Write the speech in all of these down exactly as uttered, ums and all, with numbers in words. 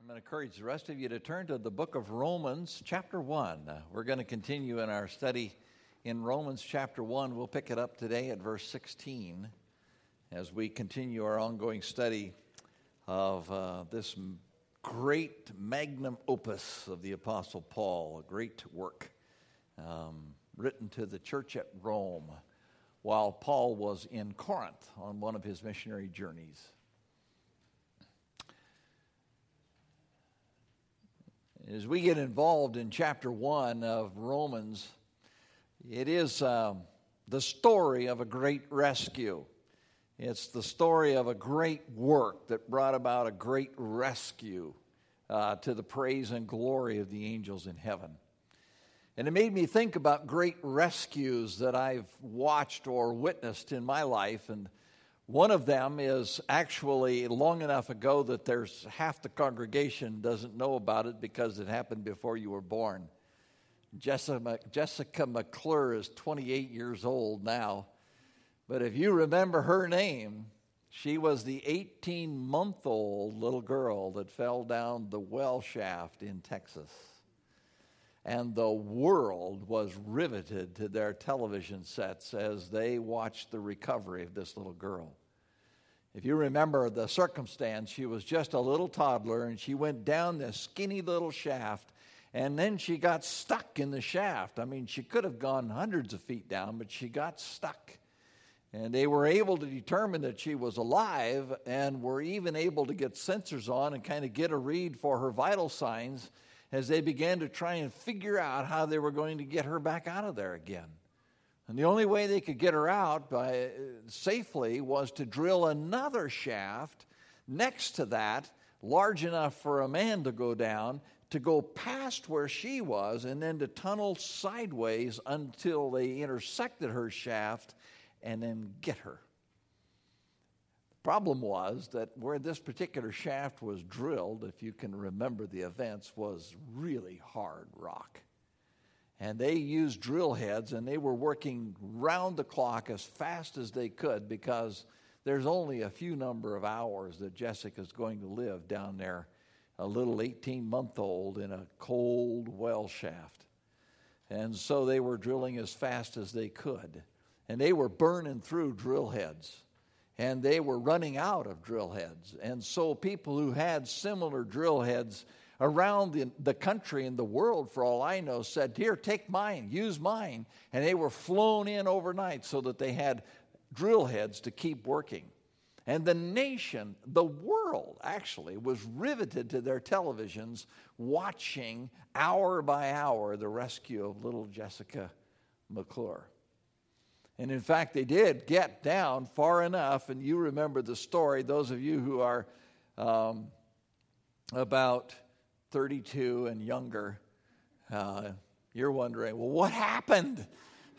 I'm going to encourage the rest of you to turn to the book of Romans, chapter one. Uh, we're going to continue in our study in Romans chapter one. We'll pick it up today at verse sixteen as we continue our ongoing study of uh, this great magnum opus of the Apostle Paul, a great work um, written to the church at Rome while Paul was in Corinth on one of his missionary journeys. As we get involved in chapter one of Romans, it is um, the story of a great rescue. It's the story of a great work that brought about a great rescue uh, to the praise and glory of the angels in heaven. And it made me think about great rescues that I've watched or witnessed in my life. And one of them is actually long enough ago that there's half the congregation doesn't know about it because it happened before you were born. Jessica, Jessica McClure is twenty-eight years old now. But if you remember her name, she was the eighteen-month-old little girl that fell down the well shaft in Texas. And the world was riveted to their television sets as they watched the recovery of this little girl. If you remember the circumstance, she was just a little toddler, and she went down this skinny little shaft, and then she got stuck in the shaft. I mean, she could have gone hundreds of feet down, but she got stuck. And they were able to determine that she was alive and were even able to get sensors on and kind of get a read for her vital signs as they began to try and figure out how they were going to get her back out of there again. And the only way they could get her out by, uh, safely was to drill another shaft next to that, large enough for a man to go down, to go past where she was, and then to tunnel sideways until they intersected her shaft and then get her. Problem was that where this particular shaft was drilled, if you can remember the events, was really hard rock. And they used drill heads, and they were working round the clock as fast as they could because there's only a few number of hours that Jessica's going to live down there, a little eighteen-month-old in a cold well shaft. And so they were drilling as fast as they could. And they were burning through drill heads. And they were running out of drill heads. And so people who had similar drill heads around the, the country and the world, for all I know, said, here, take mine, use mine. And they were flown in overnight so that they had drill heads to keep working. And the nation, the world actually, was riveted to their televisions watching hour by hour the rescue of little Jessica McClure. And in fact, they did get down far enough, and you remember the story, those of you who are um, about thirty-two and younger, uh, you're wondering, well, what happened?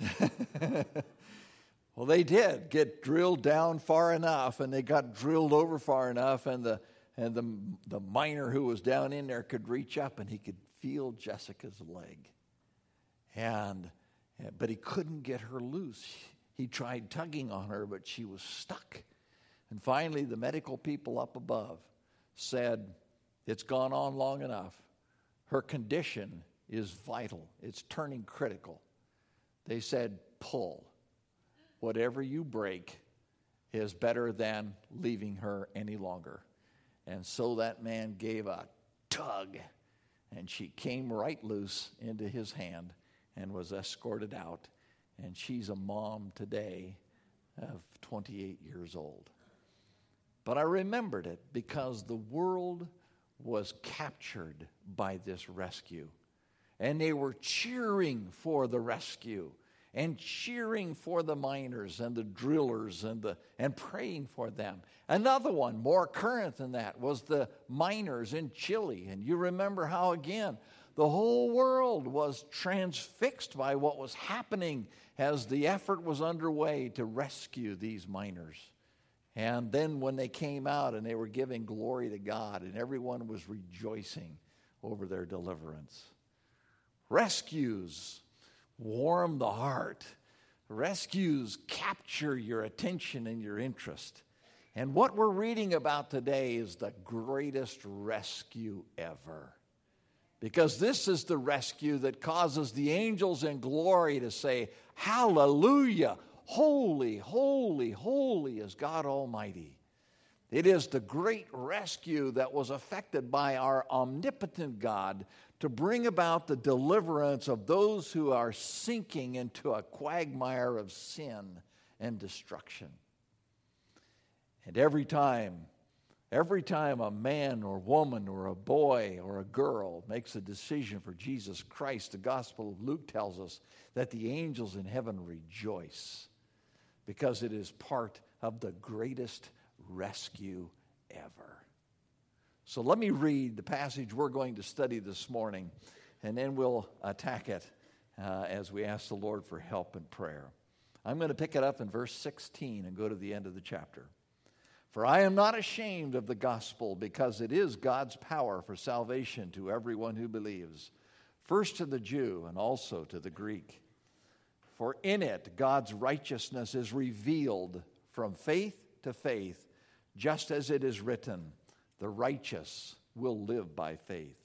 Well, they did get drilled down far enough, and they got drilled over far enough, and the and the, the miner who was down in there could reach up, and he could feel Jessica's leg. And But he couldn't get her loose. He tried tugging on her, but she was stuck. And finally, the medical people up above said, it's gone on long enough. Her condition is vital. It's turning critical. They said, pull. Whatever you break is better than leaving her any longer. And so that man gave a tug, and she came right loose into his hand and was escorted out. And she's a mom today of twenty-eight years old. But I remembered it because the world was captured by this rescue. And they were cheering for the rescue and cheering for the miners and the drillers and the and praying for them. Another one, more current than that, was the miners in Chile. And you remember how, again, the whole world was transfixed by what was happening as the effort was underway to rescue these miners. And then when they came out and they were giving glory to God, and everyone was rejoicing over their deliverance. Rescues warm the heart. Rescues capture your attention and your interest. And what we're reading about today is the greatest rescue ever. Because this is the rescue that causes the angels in glory to say, hallelujah, holy, holy, holy is God Almighty. It is the great rescue that was effected by our omnipotent God to bring about the deliverance of those who are sinking into a quagmire of sin and destruction. And every time, every time a man or woman or a boy or a girl makes a decision for Jesus Christ, the Gospel of Luke tells us that the angels in heaven rejoice because it is part of the greatest rescue ever. So let me read the passage we're going to study this morning, and then we'll attack it uh, as we ask the Lord for help and prayer. I'm going to pick it up in verse sixteen and go to the end of the chapter. For I am not ashamed of the gospel, because it is God's power for salvation to everyone who believes, first to the Jew and also to the Greek. For in it God's righteousness is revealed from faith to faith, just as it is written, the righteous will live by faith.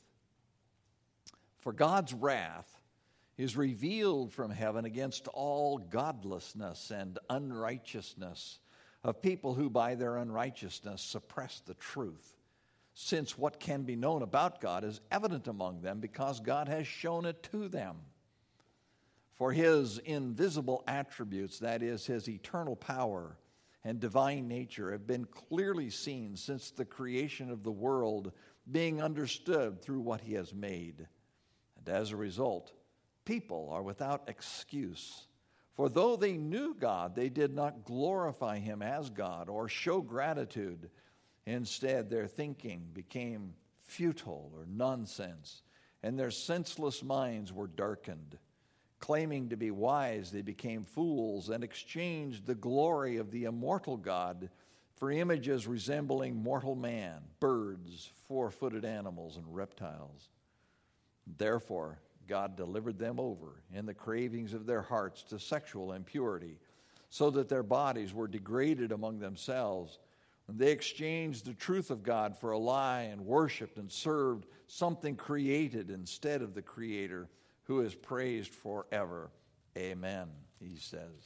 For God's wrath is revealed from heaven against all godlessness and unrighteousness of people who by their unrighteousness suppress the truth, since what can be known about God is evident among them because God has shown it to them. For his invisible attributes, that is, his eternal power and divine nature, have been clearly seen since the creation of the world, being understood through what he has made. And as a result, people are without excuse. For though they knew God, they did not glorify him as God or show gratitude. Instead, their thinking became futile or nonsense, and their senseless minds were darkened. Claiming to be wise, they became fools and exchanged the glory of the immortal God for images resembling mortal man, birds, four-footed animals, and reptiles. Therefore, God delivered them over in the cravings of their hearts to sexual impurity, so that their bodies were degraded among themselves. And they exchanged the truth of God for a lie and worshiped and served something created instead of the Creator, who is praised forever. Amen, he says.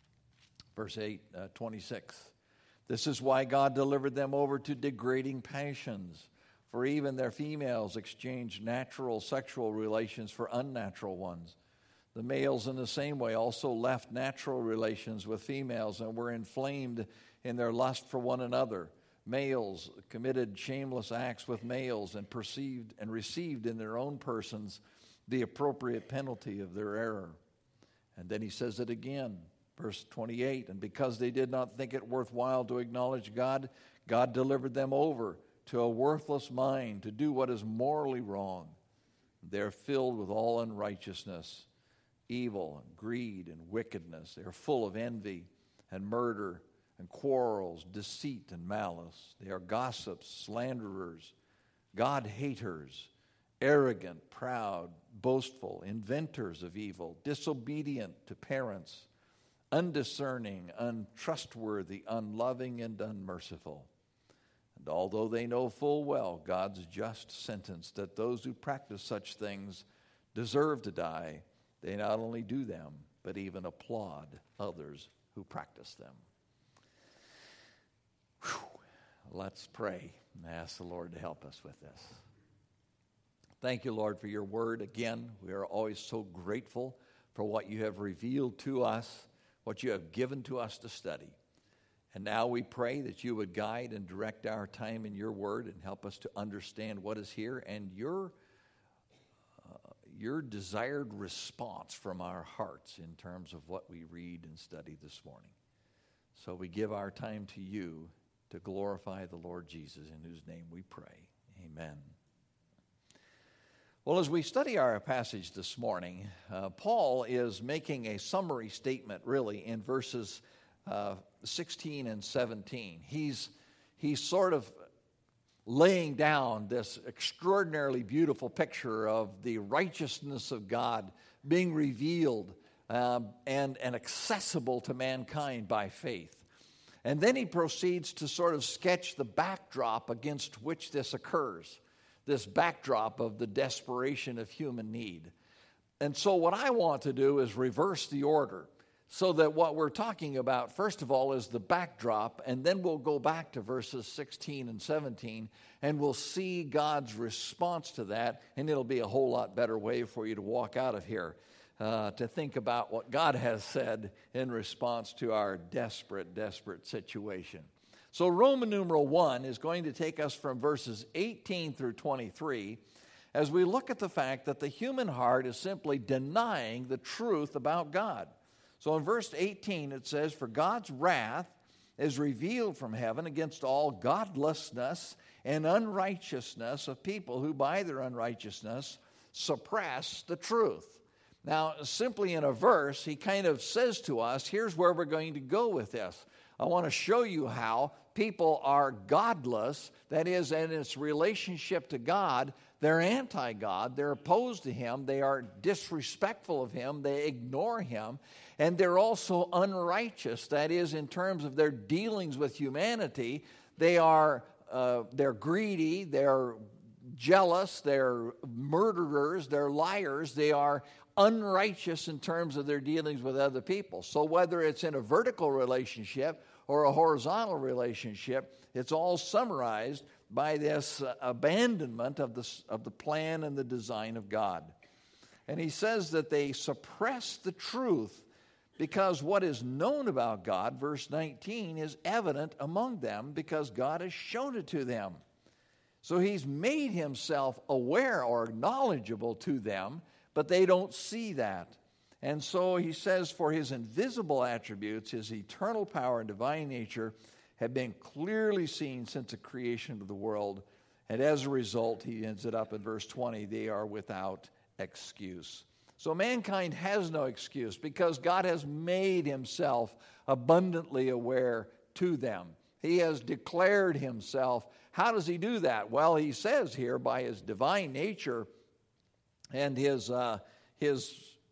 Verse eight, uh, twenty-six. This is why God delivered them over to degrading passions. For even their females exchanged natural sexual relations for unnatural ones. The males in the same way also left natural relations with females and were inflamed in their lust for one another. Males committed shameless acts with males and perceived and received in their own persons the appropriate penalty of their error. And then he says it again, verse twenty-eight. And because they did not think it worthwhile to acknowledge God, God delivered them over to a worthless mind to do what is morally wrong. They're filled with all unrighteousness, evil and greed and wickedness. They are full of envy and murder and quarrels, deceit and malice. They are gossips, slanderers, God-haters, arrogant, proud, boastful, inventors of evil, disobedient to parents, undiscerning, untrustworthy, unloving, and unmerciful. And although they know full well God's just sentence that those who practice such things deserve to die, they not only do them, but even applaud others who practice them. Whew. Let's pray and ask the Lord to help us with this. Thank you, Lord, for your word. Again, we are always so grateful for what you have revealed to us, what you have given to us to study. And now we pray that you would guide and direct our time in your word and help us to understand what is here and your, uh, your desired response from our hearts in terms of what we read and study this morning. So we give our time to you to glorify the Lord Jesus, in whose name we pray. Amen. Well, as we study our passage this morning, uh, Paul is making a summary statement, really, in verses uh, sixteen and seventeen. He's, he's sort of laying down this extraordinarily beautiful picture of the righteousness of God being revealed um, and, and accessible to mankind by faith. And then he proceeds to sort of sketch the backdrop against which this occurs, this backdrop of the desperation of human need. And so what I want to do is reverse the order, so that what we're talking about, first of all, is the backdrop, and then we'll go back to verses sixteen and seventeen, and we'll see God's response to that, and it'll be a whole lot better way for you to walk out of here, uh, to think about what God has said in response to our desperate, desperate situation. So Roman numeral one is going to take us from verses eighteen through twenty-three, as we look at the fact that the human heart is simply denying the truth about God. So in verse eighteen it says, "For God's wrath is revealed from heaven against all godlessness and unrighteousness of people who by their unrighteousness suppress the truth." Now, simply in a verse, he kind of says to us, here's where we're going to go with this. I want to show you how people are godless, that is, in its relationship to God, they're anti-God, they're opposed to Him, they are disrespectful of Him, they ignore Him, and they're also unrighteous, that is, in terms of their dealings with humanity, they are uh, they're greedy, they're jealous, they're murderers, they're liars, they are unrighteous in terms of their dealings with other people. So whether it's in a vertical relationship or a horizontal relationship, it's all summarized by this uh, abandonment of the, of the plan and the design of God. And he says that they suppress the truth because what is known about God, verse nineteen, is evident among them because God has shown it to them. So he's made himself aware or knowledgeable to them, but they don't see that. And so he says, for his invisible attributes, his eternal power and divine nature have been clearly seen since the creation of the world. And as a result, he ends it up in verse twenty, they are without excuse. So mankind has no excuse because God has made himself abundantly aware to them. He has declared himself. How does he do that? Well, he says here by his divine nature and his uh, his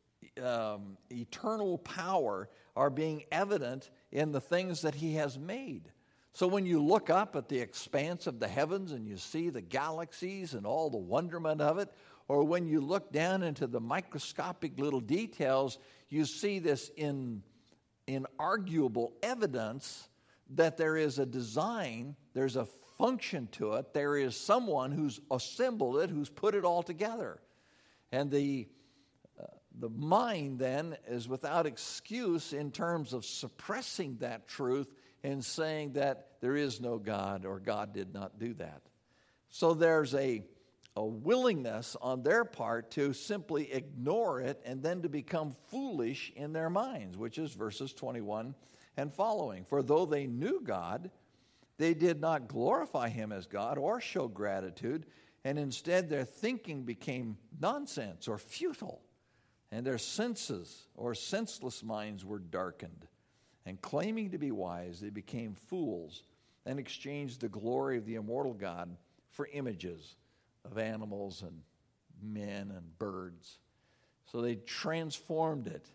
um, eternal power are being evident in the things that he has made. So when you look up at the expanse of the heavens and you see the galaxies and all the wonderment of it, or when you look down into the microscopic little details, you see this in inarguable evidence that there is a design, there's a function to it, there is someone who's assembled it, who's put it all together. And the uh, the mind then is without excuse in terms of suppressing that truth and saying that there is no God or God did not do that. So there's a, a willingness on their part to simply ignore it and then to become foolish in their minds, which is verses twenty-one and following. For though they knew God, they did not glorify him as God or show gratitude, and instead their thinking became nonsense or futile, and their senses or senseless minds were darkened. And claiming to be wise, they became fools and exchanged the glory of the immortal God for images of animals and men and birds. So they transformed it.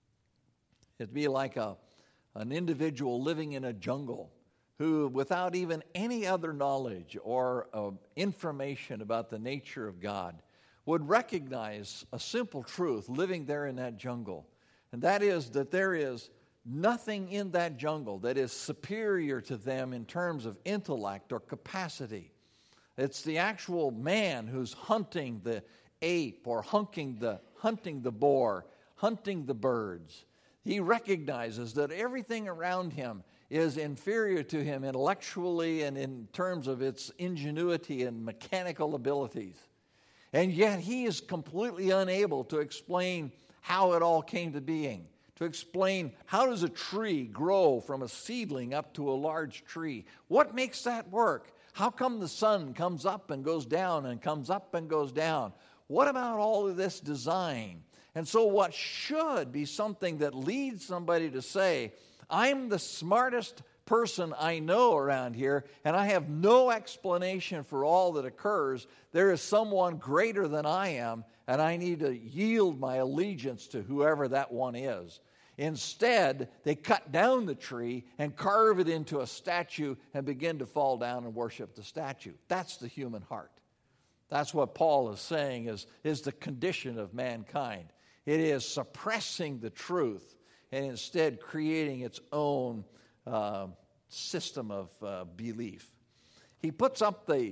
It'd be like a, an individual living in a jungle who, without even any other knowledge or uh, information about the nature of God, would recognize a simple truth living there in that jungle. And that is that there is nothing in that jungle that is superior to them in terms of intellect or capacity. It's the actual man who's hunting the ape or hunting the, hunting the boar, hunting the birds. He recognizes that everything around him is inferior to him intellectually and in terms of its ingenuity and mechanical abilities. And yet he is completely unable to explain how it all came to being, to explain how does a tree grow from a seedling up to a large tree. What makes that work? How come the sun comes up and goes down and comes up and goes down? What about all of this design? And so what should be something that leads somebody to say, I'm the smartest person I know around here, and I have no explanation for all that occurs. There is someone greater than I am, and I need to yield my allegiance to whoever that one is. Instead, they cut down the tree and carve it into a statue and begin to fall down and worship the statue. That's the human heart. That's what Paul is saying is, is the condition of mankind. It is suppressing the truth and instead creating its own uh, system of uh, belief. He puts up the,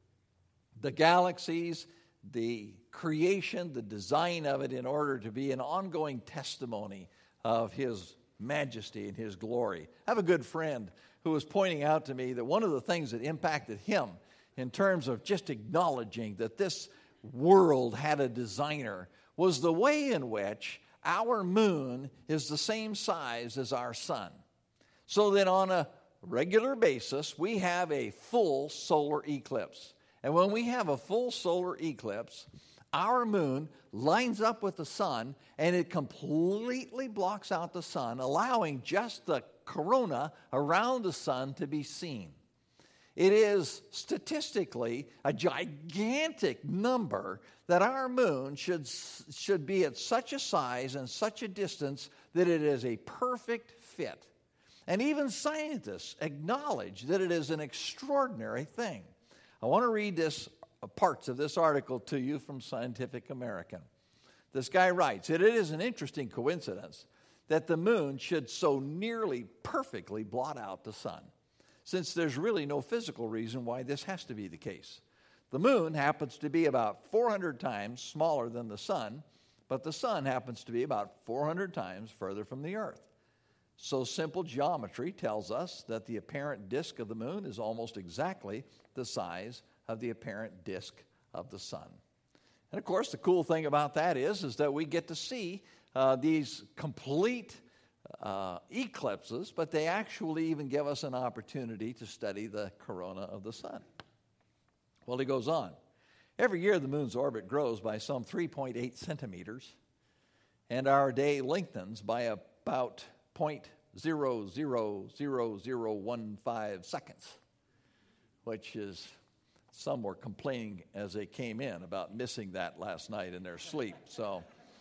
the galaxies, the creation, the design of it in order to be an ongoing testimony of his majesty and his glory. I have a good friend who was pointing out to me that one of the things that impacted him in terms of just acknowledging that this world had a designer was the way in which our moon is the same size as our sun. So that on a regular basis, we have a full solar eclipse. And when we have a full solar eclipse, our moon lines up with the sun, and it completely blocks out the sun, allowing just the corona around the sun to be seen. It is statistically a gigantic number that our moon should, should be at such a size and such a distance that it is a perfect fit. And even scientists acknowledge that it is an extraordinary thing. I want to read this parts of this article to you from Scientific American. This guy writes, it is an interesting coincidence that the moon should so nearly perfectly blot out the sun, since there's really no physical reason why this has to be the case. The moon happens to be about four hundred times smaller than the sun, but the sun happens to be about four hundred times further from the earth. So simple geometry tells us that the apparent disk of the moon is almost exactly the size of the apparent disk of the sun. And of course, the cool thing about that is, is that we get to see uh, these complete uh, eclipses, but they actually even give us an opportunity to study the corona of the sun. Well, he goes on. Every year the moon's orbit grows by some three point eight centimeters, and our day lengthens by about zero point zero zero zero zero one five seconds, which is, some were complaining as they came in about missing that last night in their sleep. So,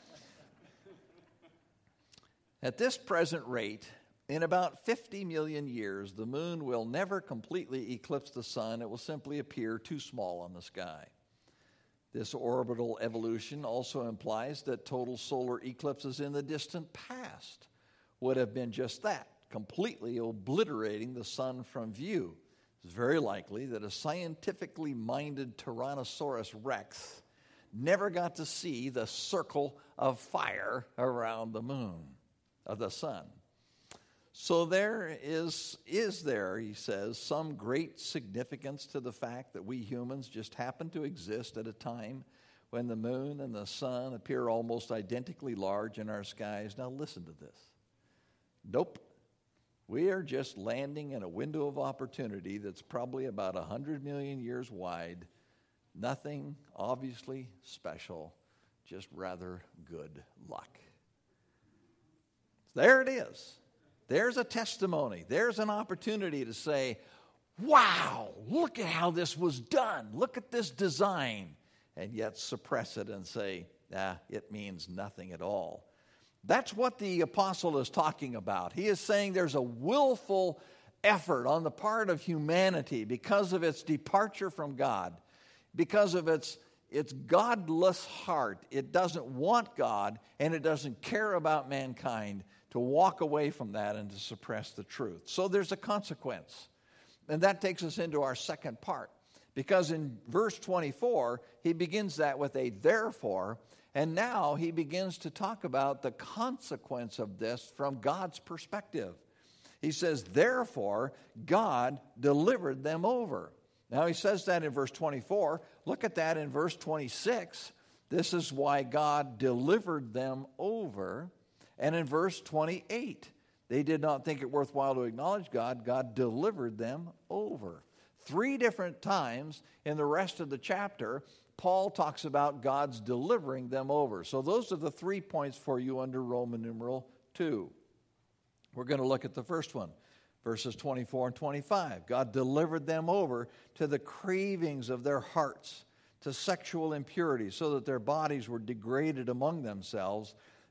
at this present rate, in about fifty million years, the moon will never completely eclipse the sun. It will simply appear too small on the sky. This orbital evolution also implies that total solar eclipses in the distant past would have been just that, completely obliterating the sun from view. It's very likely that a scientifically minded Tyrannosaurus Rex never got to see the circle of fire around the moon, of the sun. So there is, is there, he says, some great significance to the fact that we humans just happen to exist at a time when the moon and the sun appear almost identically large in our skies. Now listen to this. Nope. We are just landing in a window of opportunity that's probably about one hundred million years wide. Nothing obviously special, just rather good luck. There it is. There's a testimony. There's an opportunity to say, wow, look at how this was done. Look at this design. And yet suppress it and say, ah, it means nothing at all. That's what the apostle is talking about. He is saying there's a willful effort on the part of humanity because of its departure from God, because of its, its godless heart. It doesn't want God, and it doesn't care about mankind, to walk away from that and to suppress the truth. So there's a consequence. And that takes us into our second part. Because in verse twenty-four, he begins that with a therefore. And now he begins to talk about the consequence of this from God's perspective. He says, therefore, God delivered them over. Now he says that in verse twenty-four. Look at that in verse twenty-six. This is why God delivered them over. And in verse twenty-eight, they did not think it worthwhile to acknowledge God. God delivered them over. Three different times in the rest of the chapter, Paul talks about God's delivering them over. So those are the three points for you under Roman numeral two. We're going to look at the first one, verses twenty-four and twenty-five. God delivered them over to the cravings of their hearts, to sexual impurity, so that their bodies were degraded among themselves,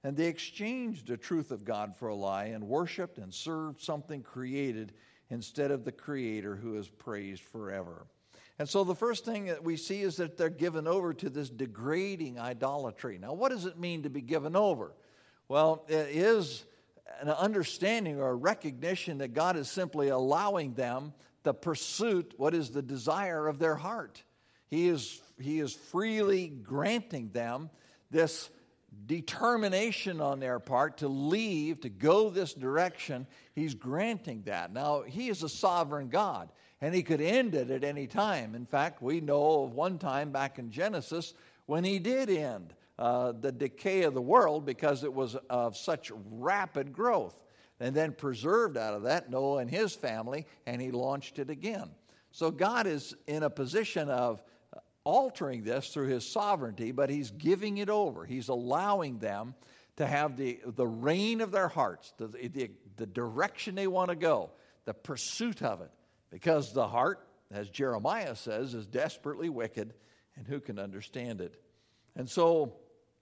And they exchanged the truth of God for a lie and worshiped and served something created instead of the Creator who is praised forever. And so the first thing that we see is that they're given over to this degrading idolatry. Now, what does it mean to be given over? Well, it is an understanding or a recognition that God is simply allowing them the pursuit, what is the desire of their heart. He is, he is freely granting them this determination on their part to leave, to go this direction. He's granting that. Now, He is a sovereign God, and He could end it at any time. In fact, we know of one time back in Genesis when He did end uh, the decay of the world because it was of such rapid growth. And then preserved out of that Noah and his family, and He launched it again. So God is in a position of altering this through His sovereignty, but He's giving it over. He's allowing them to have the, the reign of their hearts, the, the, the direction they want to go, the pursuit of it. Because the heart, as Jeremiah says, is desperately wicked, and who can understand it? And so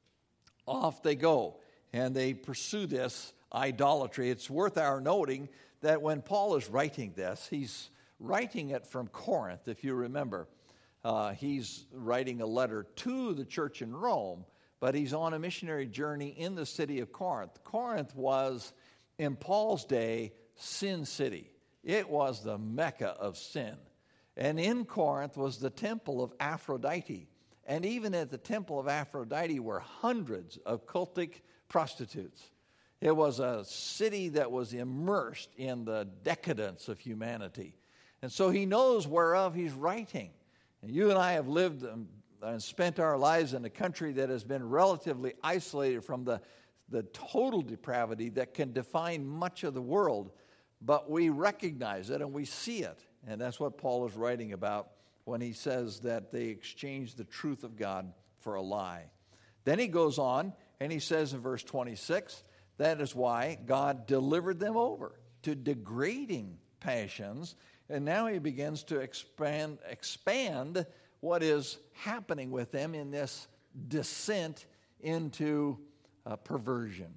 off they go, and they pursue this idolatry. It's worth our noting that when Paul is writing this, he's writing it from Corinth, if you remember. Uh, he's writing a letter to the church in Rome, but he's on a missionary journey in the city of Corinth. Corinth was, in Paul's day, Sin City. It was the Mecca of sin. And in Corinth was the temple of Aphrodite. And even at the temple of Aphrodite were hundreds of cultic prostitutes. It was a city that was immersed in the decadence of humanity. And so he knows whereof he's writing. And you and I have lived and spent our lives in a country that has been relatively isolated from the, the total depravity that can define much of the world. But we recognize it and we see it. And that's what Paul is writing about when he says that they exchanged the truth of God for a lie. Then he goes on and he says in verse twenty-six, that is why God delivered them over to degrading passions. And now he begins to expand, expand what is happening with them in this descent into uh, perversion.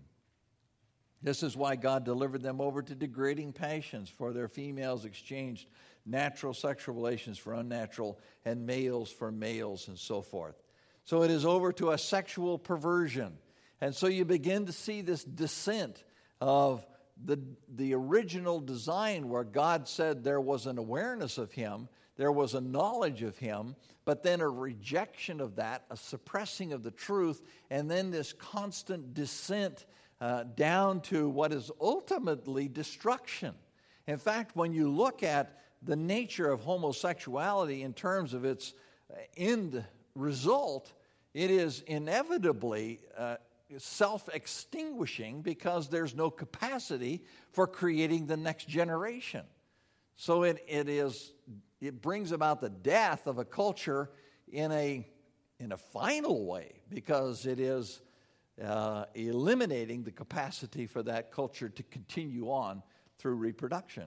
This is why God delivered them over to degrading passions, for their females exchanged natural sexual relations for unnatural, and males for males, and so forth. So it is over to a sexual perversion. And so you begin to see this descent of the, the original design where God said there was an awareness of Him, there was a knowledge of Him, but then a rejection of that, a suppressing of the truth, and then this constant descent uh, down to what is ultimately destruction. In fact, when you look at the nature of homosexuality in terms of its end result, it is inevitably uh, self-extinguishing because there's no capacity for creating the next generation. So it, it is it brings about the death of a culture in a in a final way, because it is uh, eliminating the capacity for that culture to continue on through reproduction.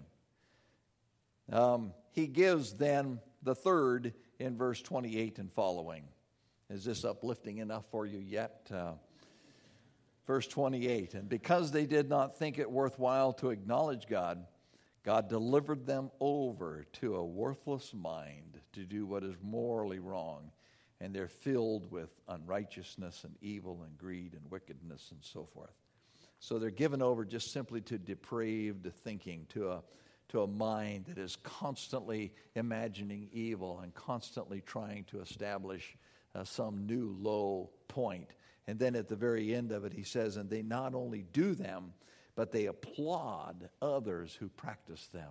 Um, he gives then the third in verse twenty-eight and following. Is this uplifting enough for you yet? Uh, verse twenty-eight, and because they did not think it worthwhile to acknowledge God, God delivered them over to a worthless mind to do what is morally wrong, and they're filled with unrighteousness and evil and greed and wickedness and so forth. So they're given over just simply to depraved thinking, to a to a mind that is constantly imagining evil and constantly trying to establish uh, some new low point. And then at the very end of it, he says, and they not only do them, but they applaud others who practice them.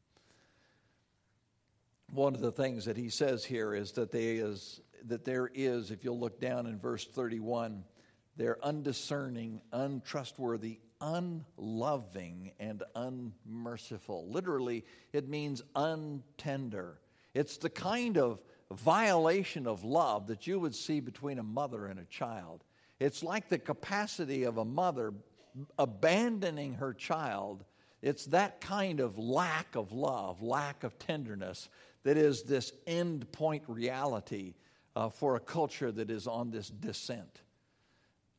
One of the things that he says here is that there is, that there is, if you'll look down in verse thirty-one, they're undiscerning, untrustworthy, unloving, and unmerciful. Literally, it means untender. It's the kind of violation of love that you would see between a mother and a child. It's like the capacity of a mother abandoning her child. It's that kind of lack of love, lack of tenderness, that is this end point reality uh, for a culture that is on this descent.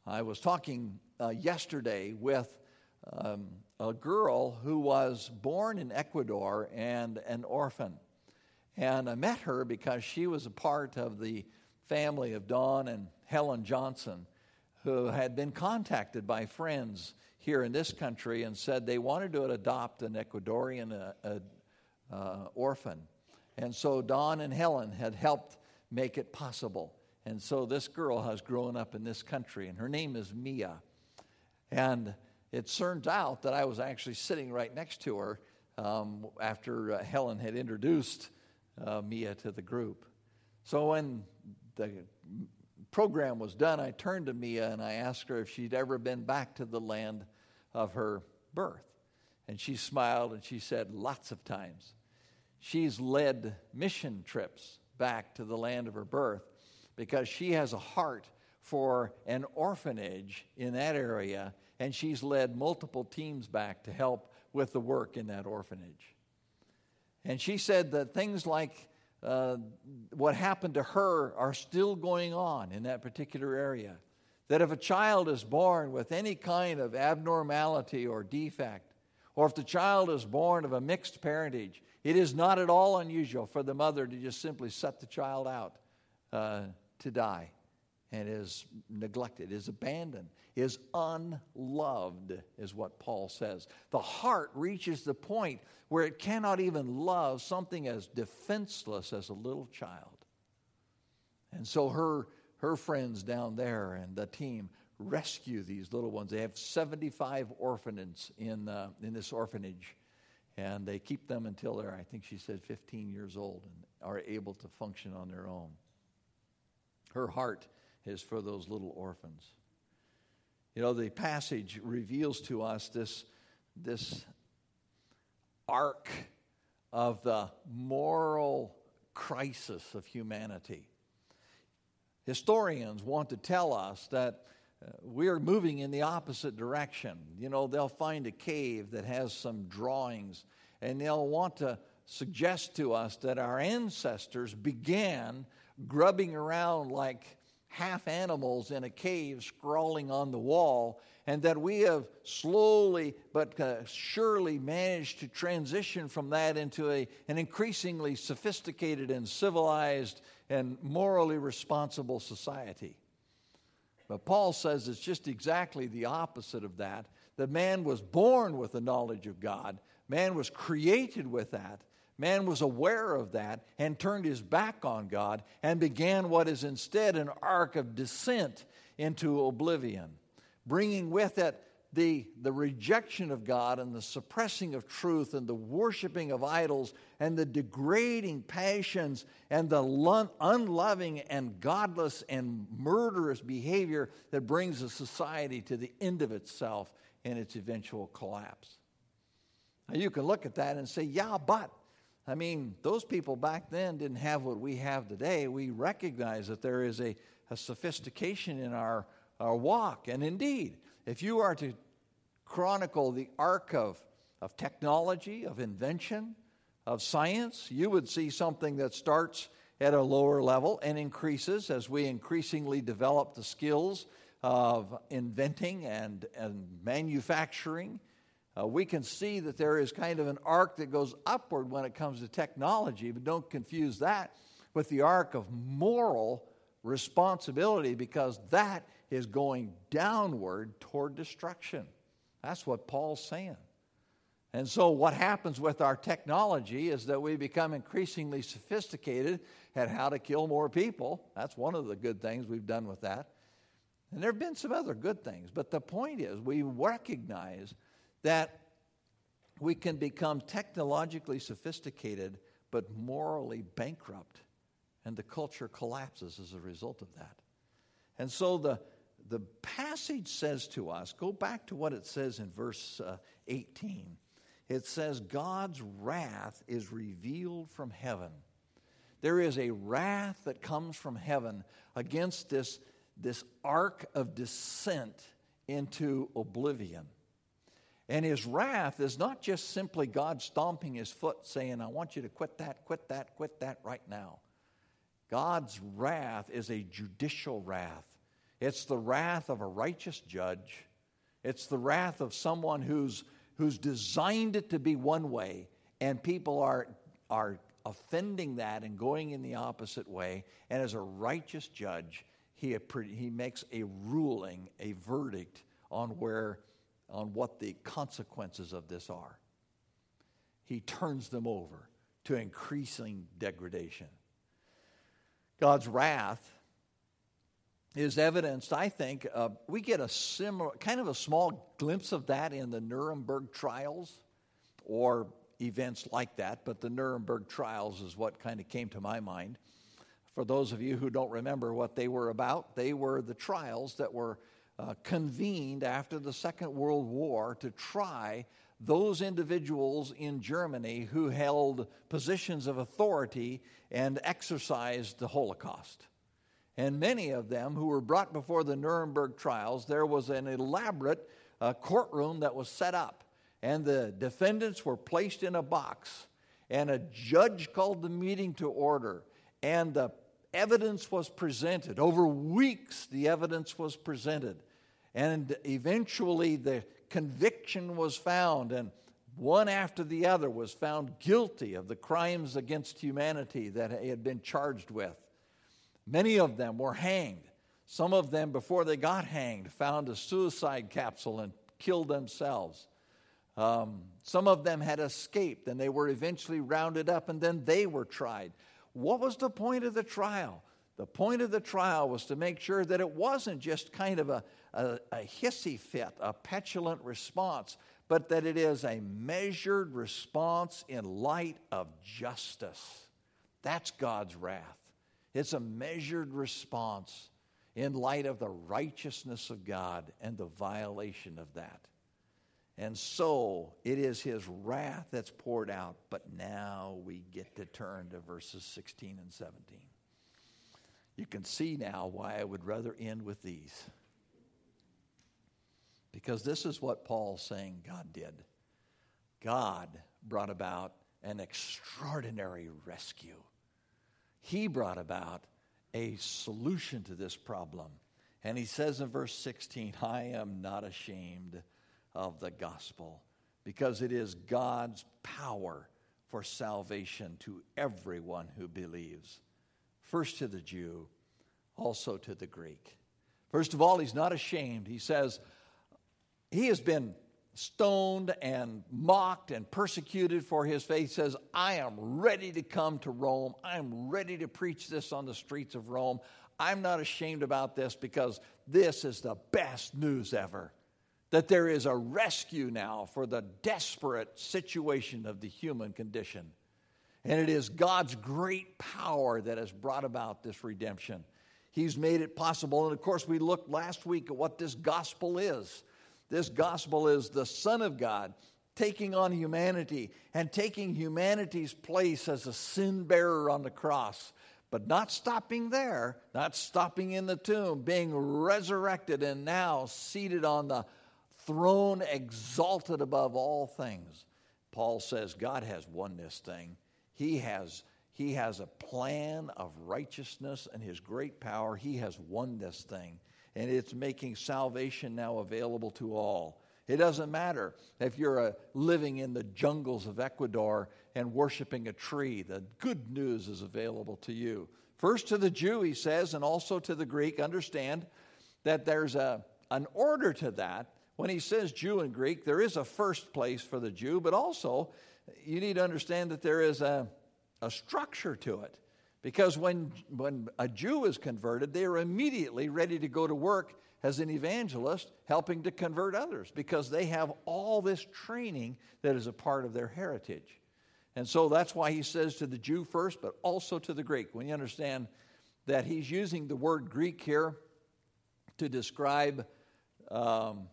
I was talking uh, yesterday with um, a girl who was born in Ecuador and an orphan. And I met her because she was a part of the family of Don and Helen Johnson, who had been contacted by friends here in this country and said they wanted to adopt an Ecuadorian uh, uh, uh, orphan. And so Don and Helen had helped make it possible. And so this girl has grown up in this country, and her name is Mia. And it turns out that I was actually sitting right next to her um, after uh, Helen had introduced uh, Mia to the group. So when the program was done, I turned to Mia and I asked her if she'd ever been back to the land of her birth. And she smiled and she said, lots of times. She's led mission trips back to the land of her birth because she has a heart for an orphanage in that area, and she's led multiple teams back to help with the work in that orphanage. And she said that things like uh, what happened to her are still going on in that particular area. That if a child is born with any kind of abnormality or defect, or if the child is born of a mixed parentage, it is not at all unusual for the mother to just simply set the child out uh, to die, and is neglected, is abandoned, is unloved, is what Paul says. The heart reaches the point where it cannot even love something as defenseless as a little child. And so her, her friends down there and the team rescue these little ones. They have seventy-five orphans in, uh, in this orphanage, and they keep them until they're, I think she said, fifteen years old and are able to function on their own. Her heart is for those little orphans. You know, the passage reveals to us this, this arc of the moral crisis of humanity. Historians want to tell us that uh, we are moving in the opposite direction. You know, they'll find a cave that has some drawings, and they'll want to suggest to us that our ancestors began grubbing around like half animals in a cave scrawling on the wall, and that we have slowly but uh, surely managed to transition from that into a, an increasingly sophisticated and civilized and morally responsible society. But Paul says it's just exactly the opposite of that. That man was born with the knowledge of God. Man was created with that. Man was aware of that and turned his back on God and began what is instead an arc of descent into oblivion, bringing with it the, the rejection of God and the suppressing of truth and the worshiping of idols and the degrading passions and the lo- unloving and godless and murderous behavior that brings a society to the end of itself and its eventual collapse. Now you can look at that and say, yeah, but I mean, those people back then didn't have what we have today. We recognize that there is a, a sophistication in our, our walk. And indeed, if you are to chronicle the arc of, of technology, of invention, of science, you would see something that starts at a lower level and increases as we increasingly develop the skills of inventing and, and manufacturing. Uh, we can see that there is kind of an arc that goes upward when it comes to technology, but don't confuse that with the arc of moral responsibility, because that is going downward toward destruction. That's what Paul's saying. And so what happens with our technology is that we become increasingly sophisticated at how to kill more people. That's one of the good things we've done with that. And there have been some other good things, but the point is we recognize that we can become technologically sophisticated but morally bankrupt, and the culture collapses as a result of that. And so the, the passage says to us, go back to what it says in verse uh, eighteen. It says, God's wrath is revealed from heaven. There is a wrath that comes from heaven against this, this arc of descent into oblivion. And his wrath is not just simply God stomping his foot saying, I want you to quit that, quit that, quit that right now. God's wrath is a judicial wrath. It's the wrath of a righteous judge. It's the wrath of someone who's, who's designed it to be one way, and people are, are offending that and going in the opposite way. And as a righteous judge, he, he makes a ruling, a verdict on where, on what the consequences of this are. He turns them over to increasing degradation. God's wrath is evidenced, I think, uh, we get a similar, kind of a small glimpse of that in the Nuremberg trials or events like that, but the Nuremberg trials is what kind of came to my mind. For those of you who don't remember what they were about, they were the trials that were uh, convened after the Second World War to try those individuals in Germany who held positions of authority and exercised the Holocaust. And many of them who were brought before the Nuremberg trials, there was an elaborate uh, courtroom that was set up. And the defendants were placed in a box. And a judge called the meeting to order. And the evidence was presented. Over weeks, the evidence was presented. And eventually, the conviction was found. And one after the other was found guilty of the crimes against humanity that he had been charged with. Many of them were hanged. Some of them, before they got hanged, found a suicide capsule and killed themselves. Um, some of them had escaped, and they were eventually rounded up, and then they were tried. What was the point of the trial? The point of the trial was to make sure that it wasn't just kind of a, a, a hissy fit, a petulant response, but that it is a measured response in light of justice. That's God's wrath. It's a measured response in light of the righteousness of God and the violation of that. And so it is his wrath that's poured out. But now we get to turn to verses sixteen and seventeen. You can see now why I would rather end with these. Because this is what Paul's saying God did. God brought about an extraordinary rescue. He brought about a solution to this problem. And he says in verse sixteen, I am not ashamed of the gospel, because it is God's power for salvation to everyone who believes. First to the Jew, also to the Greek. First of all, he's not ashamed. He says he has been stoned and mocked and persecuted for his faith. He says, I am ready to come to Rome. I'm ready to preach this on the streets of Rome. I'm not ashamed about this, because this is the best news ever. That there is a rescue now for the desperate situation of the human condition. And it is God's great power that has brought about this redemption. He's made it possible. And of course, we looked last week at what this gospel is. This gospel is the Son of God taking on humanity and taking humanity's place as a sin bearer on the cross. But not stopping there, not stopping in the tomb, being resurrected and now seated on the throne, exalted above all things. Paul says God has won this thing. He has, he has a plan of righteousness and his great power. He has won this thing. And it's making salvation now available to all. It doesn't matter if you're uh, living in the jungles of Ecuador and worshiping a tree. The good news is available to you. First to the Jew, he says, and also to the Greek. Understand that there's a, an order to that. When he says Jew and Greek, there is a first place for the Jew, but also you need to understand that there is a, a structure to it. Because when, when a Jew is converted, they are immediately ready to go to work as an evangelist, helping to convert others, because they have all this training that is a part of their heritage. And so that's why he says to the Jew first, but also to the Greek. When you understand that he's using the word Greek here to describe um,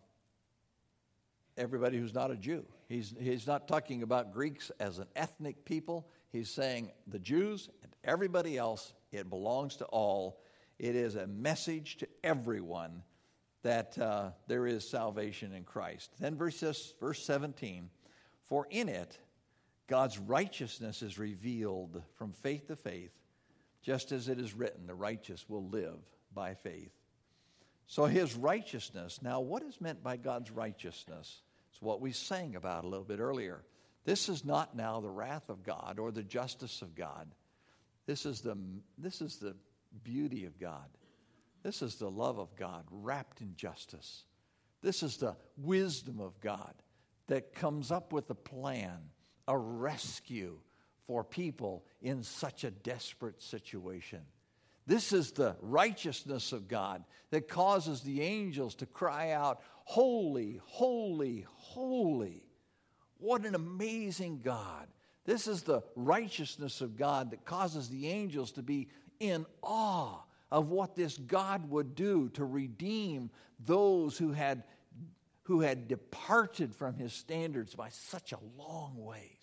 everybody who's not a Jew. He's, he's not talking about Greeks as an ethnic people. He's saying the Jews and everybody else, it belongs to all. It is a message to everyone that uh, there is salvation in Christ. Then verse, verse seventeen, for in it God's righteousness is revealed from faith to faith, just as it is written, the righteous will live by faith. So his righteousness. Now, what is meant by God's righteousness? It's what we sang about a little bit earlier. This is not now the wrath of God or the justice of God. This is the, this is the beauty of God. This is the love of God wrapped in justice. This is the wisdom of God that comes up with a plan, a rescue for people in such a desperate situation. This is the righteousness of God that causes the angels to cry out, "Holy, holy, holy." What an amazing God. This is the righteousness of God that causes the angels to be in awe of what this God would do to redeem those who had, who had departed from his standards by such a long ways.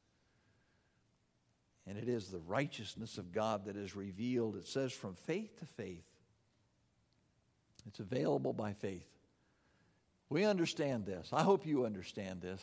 And it is the righteousness of God that is revealed, it says, from faith to faith. It's available by faith. We understand this. I hope you understand this.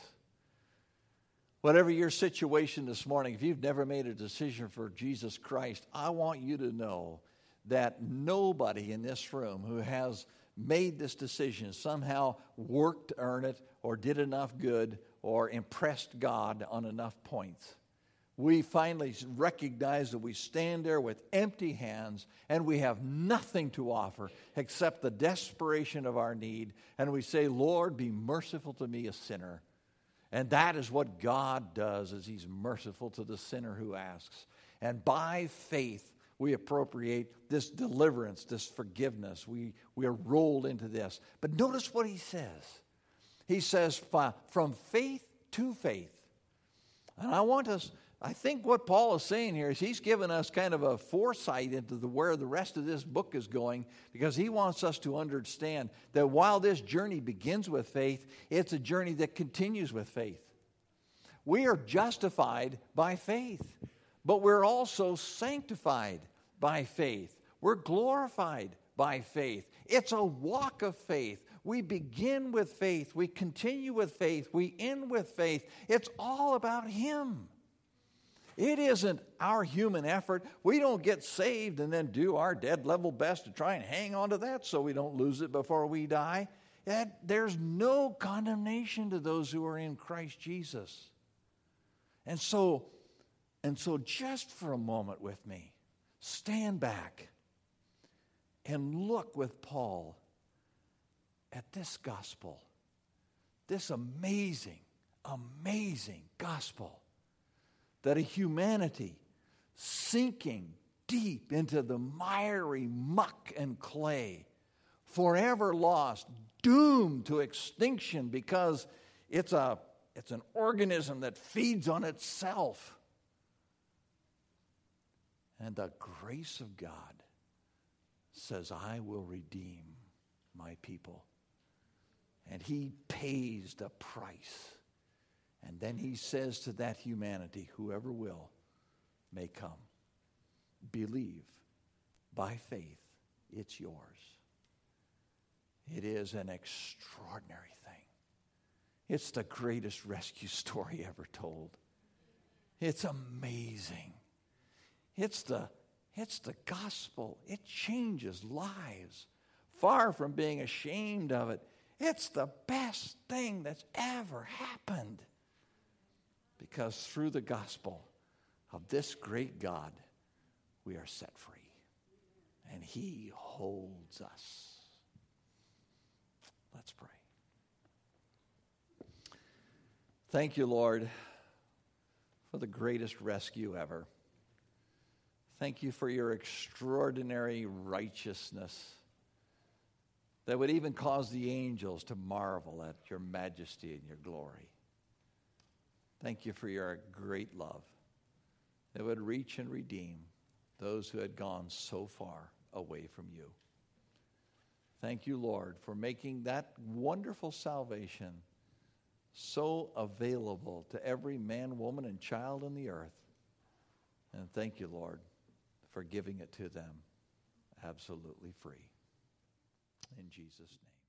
Whatever your situation this morning, if you've never made a decision for Jesus Christ, I want you to know that nobody in this room who has made this decision somehow worked to earn it or did enough good or impressed God on enough points. We finally recognize that we stand there with empty hands and we have nothing to offer except the desperation of our need. And we say, "Lord, be merciful to me, a sinner." And that is what God does, is he's merciful to the sinner who asks. And by faith, we appropriate this deliverance, this forgiveness. We, we are rolled into this. But notice what he says. He says, from faith to faith. And I want us, I think what Paul is saying here is he's given us kind of a foresight into the, where the rest of this book is going, because he wants us to understand that while this journey begins with faith, it's a journey that continues with faith. We are justified by faith, but we're also sanctified by faith. We're glorified by faith. It's a walk of faith. We begin with faith. We continue with faith. We end with faith. It's all about him. It isn't our human effort. We don't get saved and then do our dead level best to try and hang on to that so we don't lose it before we die. That, there's no condemnation to those who are in Christ Jesus. And so, and so just for a moment with me, stand back and look with Paul at this gospel, this amazing, amazing gospel. That a humanity sinking deep into the miry muck and clay, forever lost, doomed to extinction because it's a it's an organism that feeds on itself. And the grace of God says, "I will redeem my people." And he pays the price. And then he says to that humanity, whoever will, may come. Believe by faith, it's yours. It is an extraordinary thing. It's the greatest rescue story ever told. It's amazing. It's the, it's the gospel. It changes lives. Far from being ashamed of it, it's the best thing that's ever happened. Because through the gospel of this great God, we are set free. And he holds us. Let's pray. Thank you, Lord, for the greatest rescue ever. Thank you for your extraordinary righteousness that would even cause the angels to marvel at your majesty and your glory. Thank you for your great love that would reach and redeem those who had gone so far away from you. Thank you, Lord, for making that wonderful salvation so available to every man, woman, and child on the earth. And thank you, Lord, for giving it to them absolutely free. In Jesus' name.